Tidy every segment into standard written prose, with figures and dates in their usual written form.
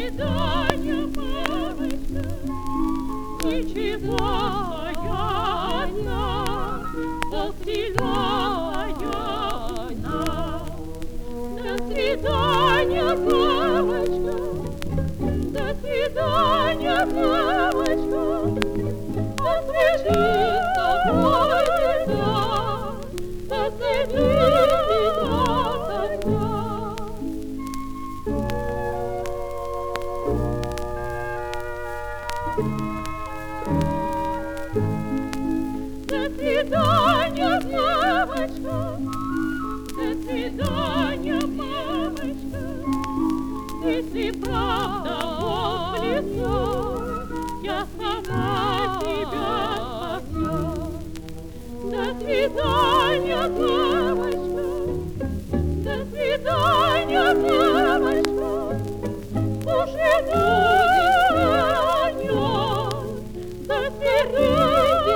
свидания, мамочка, ничего, я одна, постеляя одна. До свидания, мамочка, до свидания, мамочка, освежись с тобой беда, освежись меня тогда. До свидания, мамочка, до свидания, мамочка, если правда Бог лицо, я сама тебя спасу. До свидания, мамочка, до свидания, мамочка, уже будет до свидания,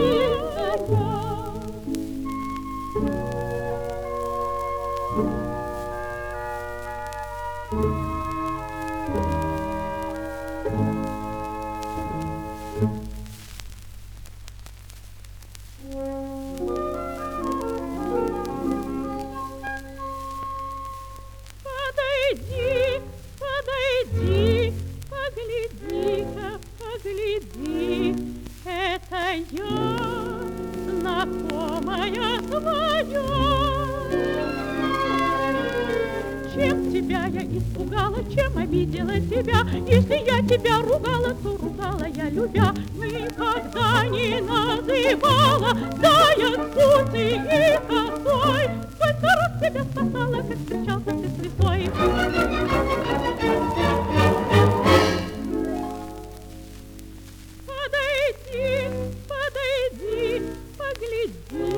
подойди, подойди, погляди-ка, погляди, это я, знакомая твоя. Чем тебя я испугала, чем обидела тебя? Если я тебя ругала, то ругала я любя. Никогда не называла, да я скучный и косой. Сколько раз тебя спасала, как встречался ты с лисой. Подойди, подойди, погляди,